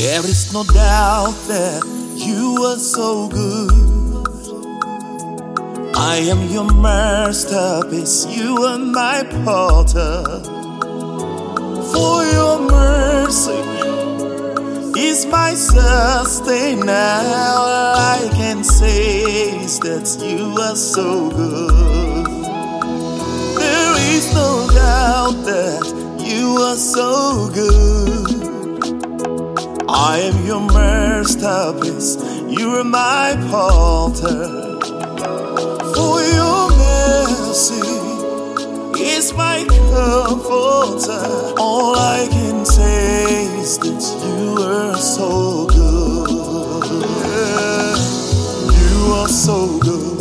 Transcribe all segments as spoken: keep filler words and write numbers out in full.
There is no doubt that you are so good. I am your masterpiece, you are my potter. For your mercy is my sustainer. All I can say is that you are so good. There is no doubt that you are so good. I am your masterpiece, you are my potter. For your mercy is my comforter. All I can say is that you are so good. Yeah. You are so good.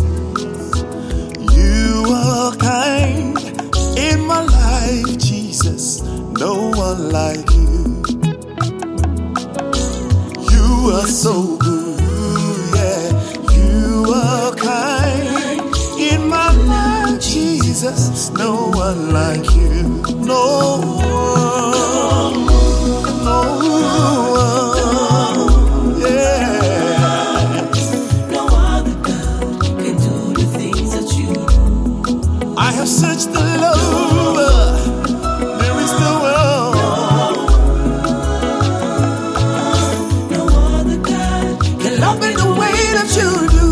You are kind. In my life, Jesus, no one like you. You are so good, yeah. You are kind. In my life, Jesus, no one like you. No one, no one, yeah. No other God can do the things that you do. I have searched the Lord, there is no one. Love me the way that you do.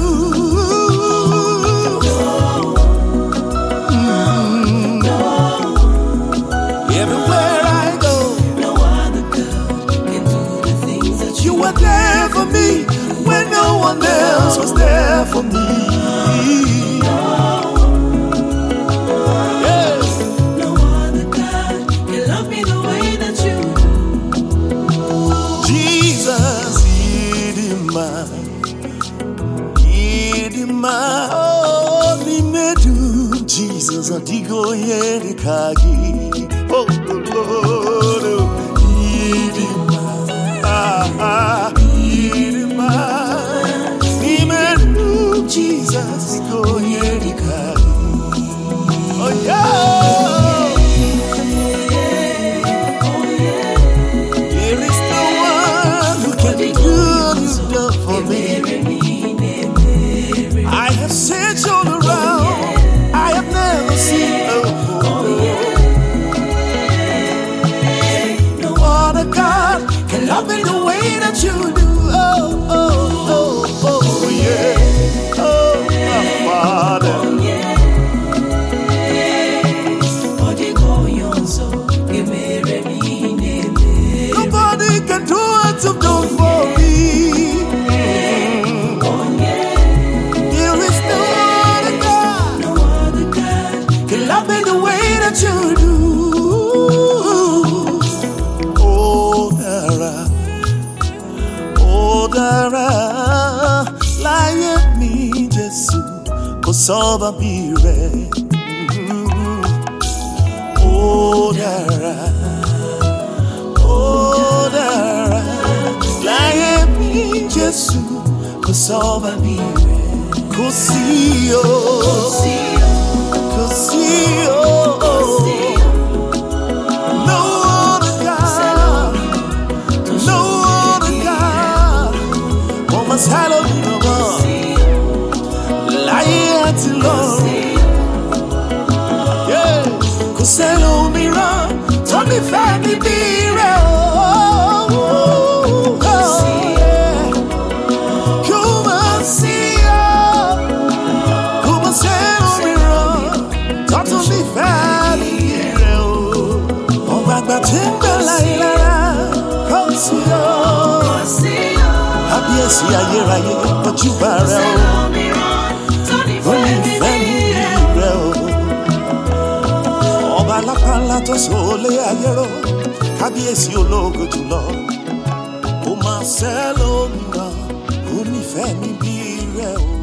Mm. No. Everywhere I go, no other God can do the things that you, you were there for me when no one else was there for me. No. Yeah. No other God can love me the way that you do. Jesus, Idima, Idima, oh, Nimedu, Jesus, Adigo Yerikagi, oh, Lord, oh, Idima, ah, ah, Idima, Nimedu, Jesus, Adigo Yerikagi, oh, yeah. I have searched all around, I have never seen a no other God can love me the way that you do. Oh, oh, oh, oh, yeah. Oh, my Father. Nobody can do what you've done for me. You do. Oh, Dara, oh, Dara, láyé mi Jésù, kò sọ́ba bí rẹ̀. Oh, Dara, oh, Dara, láyé mi Jésù, kò sọ́ba bí rẹ̀. Kò sí o, kò sí o, kò sí o. Hello, láyé àti lọ́run, yeah. Kò sẹ́lòmíràn tó nífẹ̀ẹ́ mi bí rẹ̀ o. Kò mà sí o, kò mà sẹ́lòmíràn tó tún nífẹ̀ẹ́ mi bí rẹ̀ o. Ọ̀gbàgbà tí ń bẹ láyé lára kò sí o. Kábíyèsí ayérayé ojúbà rẹ o, onífẹ́ mi rẹ o. Ọba alápàlà tó sọlé ayé rọ, kábíyèsí ológo jùlọ. Kò máa sẹ́lòmíràn, onífẹ́ mi bí rẹ o.